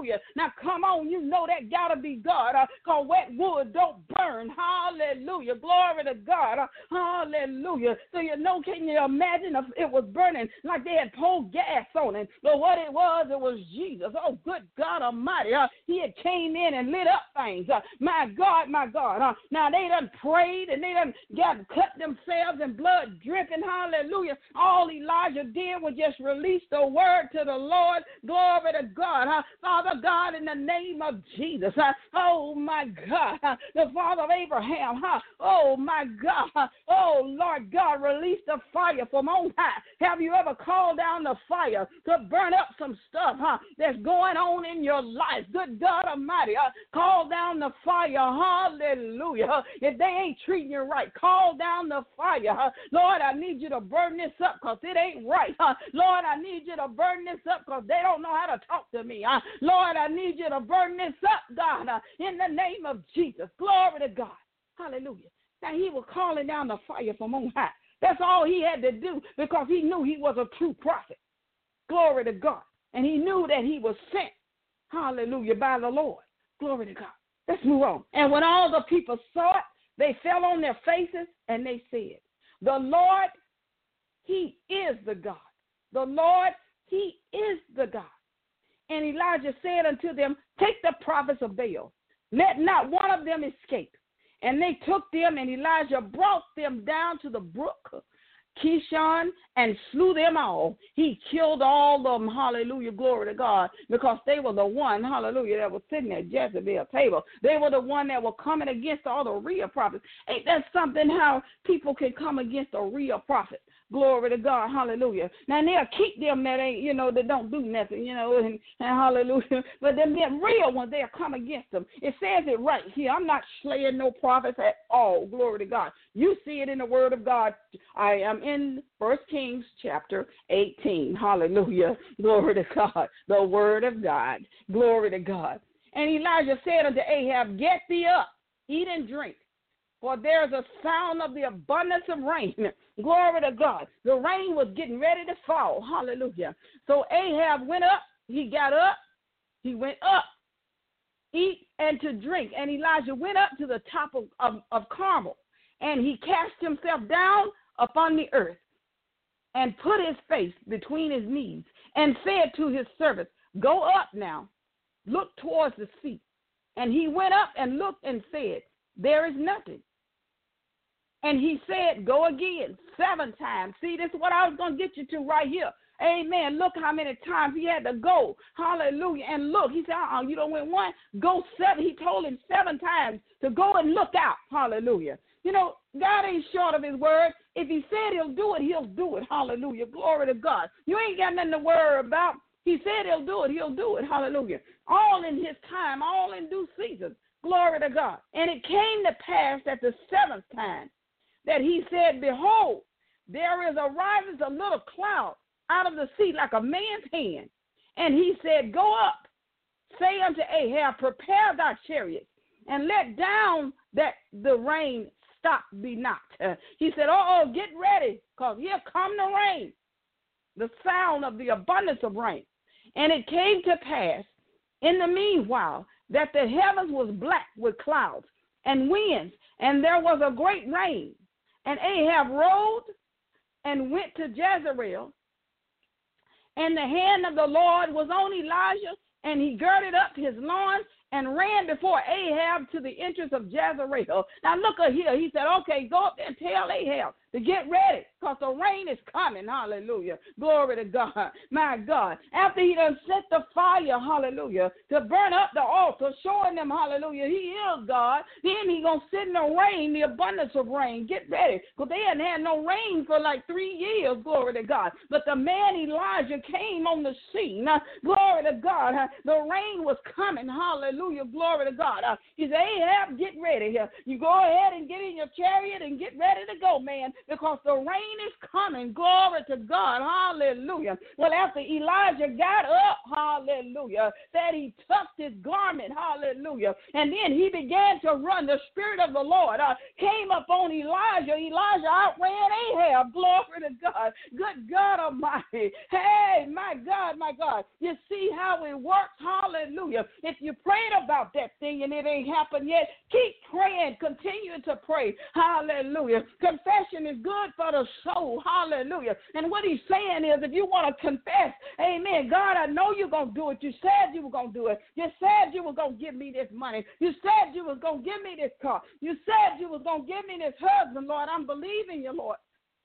Hallelujah. Now, come on, you know that got to be God, because wet wood don't burn. Hallelujah. Glory to God. Hallelujah. So, you know, can you imagine if it was burning like they had poured gas on it? But what it was Jesus. Oh, good God Almighty. He had came in and lit up things. My God, my God. Now, they done prayed and they done cut themselves and blood dripping. Hallelujah. All Elijah did was just release the word to the Lord. Glory to God. Father God, in the name of Jesus. Oh, my God. The Father of Abraham. Oh, my God. Oh, Lord God, release the fire from on high. Have you ever called down the fire to burn up some stuff that's going on in your life? Good God Almighty. Call down the fire. Hallelujah. If they ain't treating you right, call down the fire. Lord, I need you to burn this up because it ain't right. Lord, I need you to burn this up because they don't know how to talk to me. Lord, I need you to burn this up, God, in the name of Jesus. Glory to God. Hallelujah. Now, he was calling down the fire from on high. That's all he had to do because he knew he was a true prophet. Glory to God. And he knew that he was sent, hallelujah, by the Lord. Glory to God. Let's move on. And when all the people saw it, they fell on their faces and they said, the Lord, he is the God. The Lord, he is the God. And Elijah said unto them, take the prophets of Baal. Let not one of them escape. And they took them, and Elijah brought them down to the brook Kishon and slew them all. He killed all of them, hallelujah, glory to God, because they were the one, hallelujah, that was sitting at Jezebel's table. They were the one that were coming against all the real prophets. Ain't that something how people can come against a real prophet? Glory to God, hallelujah. Now, they'll keep them that ain't, that don't do nothing, and hallelujah. But them real ones, they'll come against them. It says it right here. I'm not slaying no prophets at all, glory to God. You see it in the word of God. I am in 1 Kings chapter 18, hallelujah. Glory to God, the word of God, glory to God. And Elijah said unto Ahab, get thee up, eat and drink, for there is a sound of the abundance of rain. Glory to God. The rain was getting ready to fall. Hallelujah. So Ahab went up. He got up. He went up, eat and to drink. And Elijah went up to the top of Carmel, and he cast himself down upon the earth and put his face between his knees and said to his servants, go up now, look towards the sea. And he went up and looked and said, there is nothing. And he said, go again 7 times. See, this is what I was going to get you to right here. Amen. Look how many times he had to go. Hallelujah. And look, he said, you don't went 1, go 7. He told him 7 times to go and look out. Hallelujah. God ain't short of his word. If he said he'll do it, he'll do it. Hallelujah. Glory to God. You ain't got nothing to worry about. He said he'll do it. He'll do it. Hallelujah. All in his time, all in due season. Glory to God. And it came to pass at the 7th time that he said, behold, there arises a little cloud out of the sea like a man's hand. And he said, go up, say unto Ahab, prepare thy chariots, and let down that the rain stop be not. He said, get ready, because here come the rain, the sound of the abundance of rain. And it came to pass in the meanwhile that the heavens was black with clouds and winds, and there was a great rain. And Ahab rode and went to Jezreel, and the hand of the Lord was on Elijah, and he girded up his loins and ran before Ahab to the entrance of Jezreel. Now look at here. He said, okay, go up there and tell Ahab to get ready, because the rain is coming. Hallelujah. Glory to God. My God. After he done set the fire, hallelujah, to burn up the altar, showing them, hallelujah, he is God, then he going to send the rain, the abundance of rain. Get ready, because they hadn't had no rain for like 3 years. Glory to God. But the man Elijah came on the scene. Glory to God. The rain was coming. Hallelujah. Hallelujah. Glory to God. He said, Ahab, get ready here. You go ahead and get in your chariot and get ready to go, man, because the rain is coming. Glory to God. Hallelujah. Well, after Elijah got up, hallelujah, that he tucked his garment, hallelujah, and then he began to run. The Spirit of the Lord came up on Elijah. Elijah outran Ahab. Glory to God. Good God Almighty. Hey, my God, my God. You see how it works? Hallelujah. If you prayed about that thing and it ain't happened yet, keep praying. Continue to pray. Hallelujah. Confession is good for the soul. Hallelujah. And what he's saying is, if you want to confess, amen, God, I know you're going to do it. You said you were going to do it. You said you were going to give me this money. You said you were going to give me this car. You said you was going to give me this husband, Lord. I'm believing you, Lord.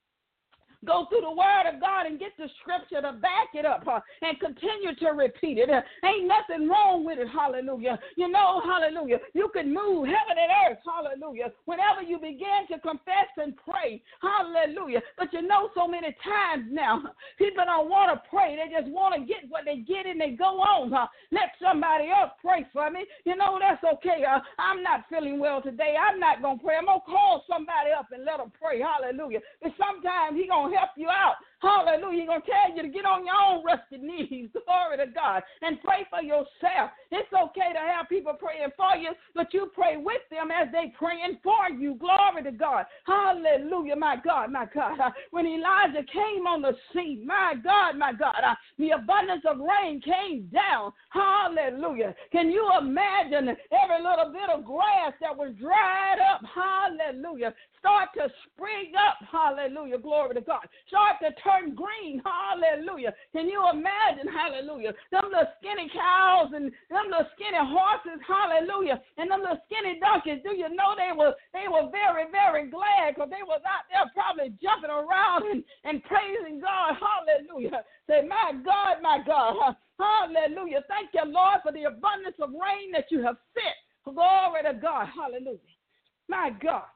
Go through the word of God and get the scripture to back it up and continue to repeat it. Ain't nothing wrong with it. Hallelujah. You know, hallelujah. You can move heaven and earth. Hallelujah. Whenever you begin to confess and pray. Hallelujah. But you know, so many times now, people don't want to pray. They just want to get what they get and they go on. Let somebody else pray for me. You know, that's okay. I'm not feeling well today. I'm not going to pray. I'm going to call somebody up and let them pray. Hallelujah. But sometimes he going to help you out. Hallelujah. He's going to tell you to get on your own rusted knees. Glory to God. And pray for yourself. It's okay to have people praying for you, but you pray with them as they praying for you. Glory to God. Hallelujah. My God, my God. When Elijah came on the scene, my God, the abundance of rain came down. Hallelujah. Can you imagine every little bit of grass that was dried up? Hallelujah. Start to spring up. Hallelujah. Glory to God. Start to turn green. Hallelujah. Can you imagine? Hallelujah. Them little skinny cows and them little skinny horses. Hallelujah. And them little skinny donkeys. Do you know they were very, very glad because they was out there probably jumping around and praising God. Hallelujah. Say, my God, my God. Hallelujah. Thank you, Lord, for the abundance of rain that you have sent. Glory to God. Hallelujah. My God.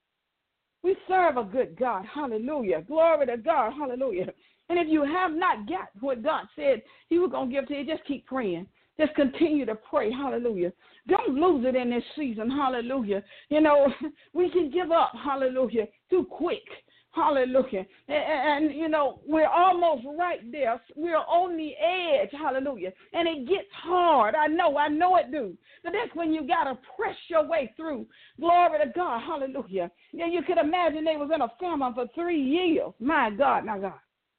We serve a good God. Hallelujah. Glory to God. Hallelujah. And if you have not got what God said he was going to give to you, just keep praying. Just continue to pray. Hallelujah. Don't lose it in this season. Hallelujah. You know, we can give up. Hallelujah. Too quick. Hallelujah. And, you know, we're almost right there. We're on the edge. Hallelujah. And it gets hard. I know it do. But that's when you got to press your way through. Glory to God. Hallelujah. Yeah, you could imagine they was in a famine for 3 years. My God, my God.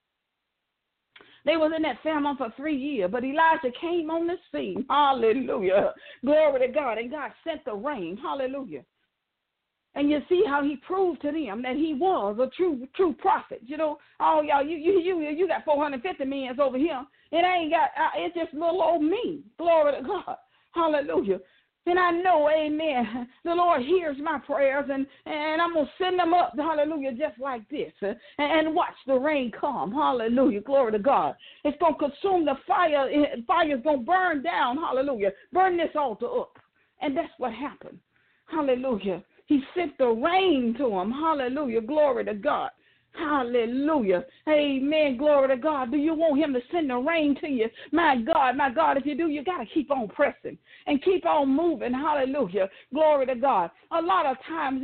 They was in that famine for 3 years, but Elijah came on the scene. Hallelujah. Glory to God. And God sent the rain. Hallelujah. And you see how he proved to them that he was a true prophet. You know, all y'all, you got 450 men over here. It's just little old me. Glory to God. Hallelujah. And I know, amen, the Lord hears my prayers, and I'm going to send them up, hallelujah, just like this, and watch the rain come, hallelujah, glory to God. It's going to consume the fire. Fire's going to burn down, hallelujah, burn this altar up. And that's what happened, hallelujah. He sent the rain to him. Hallelujah. Glory to God. Hallelujah. Amen. Glory to God. Do you want him to send the rain to you? My God, if you do, you got to keep on pressing and keep on moving. Hallelujah. Glory to God. A lot of times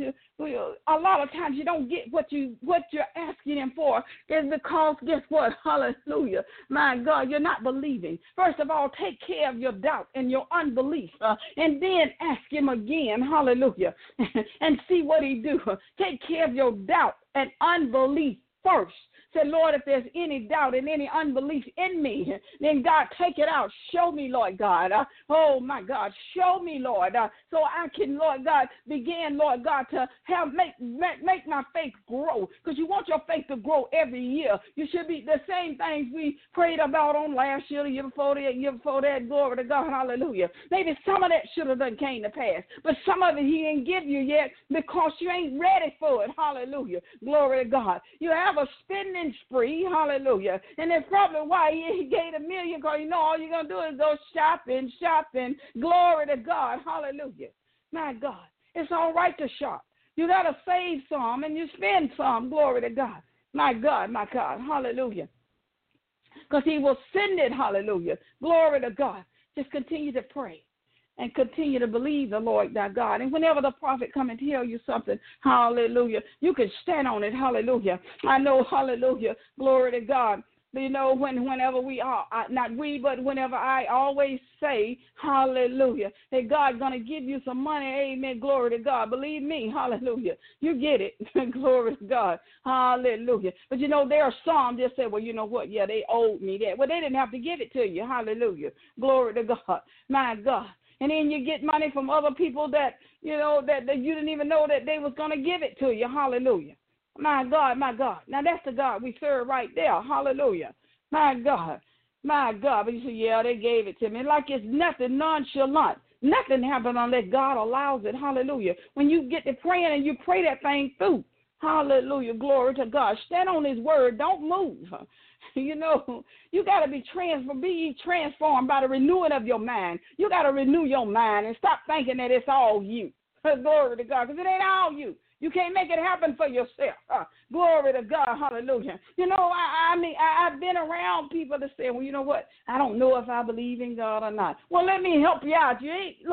you don't get what you're asking him for is because guess what? Hallelujah. My God, you're not believing. First of all, take care of your doubt and your unbelief, and then ask him again. Hallelujah. And see what he do. Take care of your doubt and unbelief first. Say, Lord, if there's any doubt and any unbelief in me, then God, take it out. Show me, Lord God. Oh, my God. Show me, Lord, so I can, Lord God, begin, Lord God, to make my faith grow. Because you want your faith to grow every year. You should be the same things we prayed about on last year, the year before that, glory to God, hallelujah. Maybe some of that should have done came to pass, but some of it he ain't give you yet because you ain't ready for it, hallelujah. Glory to God. You have a spending spree, hallelujah. And that's probably why he gave $1 million, because you know all you're going to do is go shopping. Glory to God, hallelujah. My God, it's all right to shop. You got to save some and you spend some, glory to God. My God, hallelujah. Because he will send it, hallelujah. Glory to God. Just continue to pray. and continue to believe the Lord thy God. And whenever the prophet come and tell you something, hallelujah, you can stand on it, hallelujah. I know, hallelujah, glory to God. You know, whenever we are, not we, but whenever I always say, hallelujah, that God's going to give you some money, amen, glory to God. Believe me, hallelujah, you get it, glory to God, hallelujah. But, you know, there are some just say, well, you know what, yeah, they owed me that. Well, they didn't have to give it to you, hallelujah, glory to God, my God. And then you get money from other people that, you know, that you didn't even know that they was going to give it to you, hallelujah. My God, my God. Now, that's the God we serve right there. Hallelujah. My God, my God. But you say, yeah, they gave it to me. Like it's nothing nonchalant. Nothing happens unless God allows it. Hallelujah. When you get to praying and you pray that thing through, hallelujah, glory to God. Stand on his word. Don't move. You know, you got to be transformed by the renewing of your mind. You got to renew your mind and stop thinking that it's all you. Glory to God, because it ain't all you. You can't make it happen for yourself. Glory to God. Hallelujah. You know, I've been around people that say, well, you know what? I don't know if I believe in God or not. Well, let me help you out.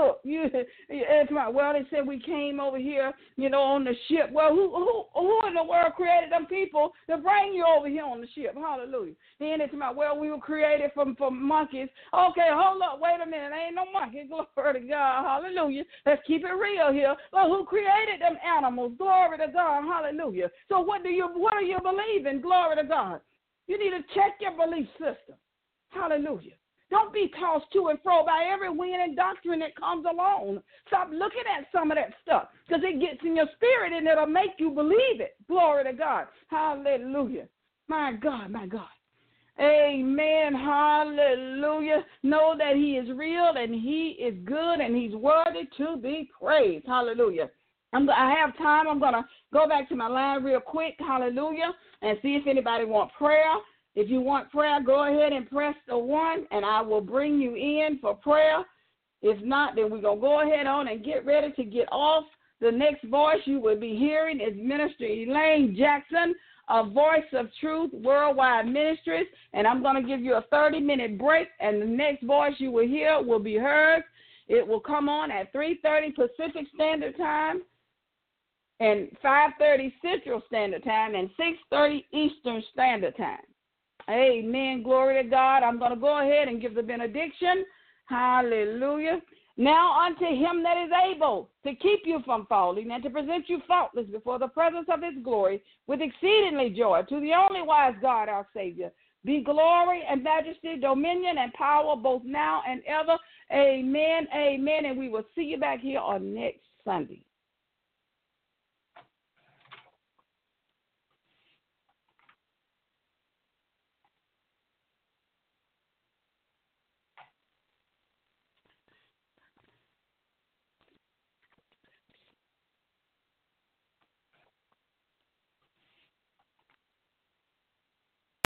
Well, they said we came over here, you know, on the ship. Well, who in the world created them people to bring you over here on the ship? Hallelujah. Then it's about, well, we were created from monkeys. Okay, hold up. Wait a minute. Ain't no monkey. Glory to God. Hallelujah. Let's keep it real here. Well, who created them animals? Glory to God. Hallelujah. So what do you believe in? Glory to God. You need to check your belief system. Hallelujah. Don't be tossed to and fro by every wind and doctrine that comes along. Stop looking at some of that stuff because it gets in your spirit and it'll make you believe it. Glory to God. Hallelujah. My God, my God. Amen. Hallelujah. Know that he is real and he is good and he's worthy to be praised. Hallelujah. I have time. I'm going to go back to my line real quick, hallelujah, and see if anybody wants prayer. If you want prayer, go ahead and press the 1, and I will bring you in for prayer. If not, then we're going to go ahead on and get ready to get off. The next voice you will be hearing is Minister Elaine Jackson, a Voice of Truth Worldwide Ministries, and I'm going to give you a 30-minute break, and the next voice you will hear will be hers. It will come on at 3:30 Pacific Standard Time, and 5:30 Central Standard Time, and 6:30 Eastern Standard Time. Amen. Glory to God. I'm going to go ahead and give the benediction. Hallelujah. Now unto him that is able to keep you from falling and to present you faultless before the presence of his glory with exceedingly joy, to the only wise God, our Savior, be glory and majesty, dominion and power both now and ever. Amen. Amen. And we will see you back here on next Sunday.